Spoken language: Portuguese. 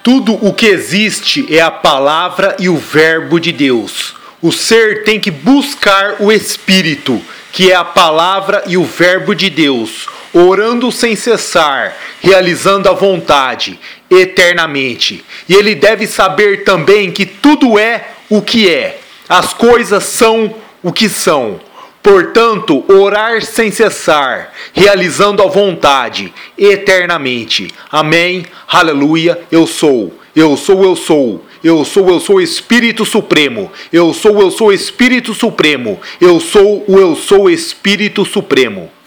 Tudo o que existe é a palavra e o verbo de Deus. O ser tem que buscar o Espírito, que é a palavra e o verbo de Deus, orando sem cessar, realizando a vontade, eternamente. E ele deve saber também que tudo é o que é. As coisas são o que são. Portanto, orar sem cessar, realizando a vontade, eternamente. Amém? Aleluia. Eu sou o Espírito Supremo. Eu sou o Espírito Supremo. Eu sou o Espírito Supremo.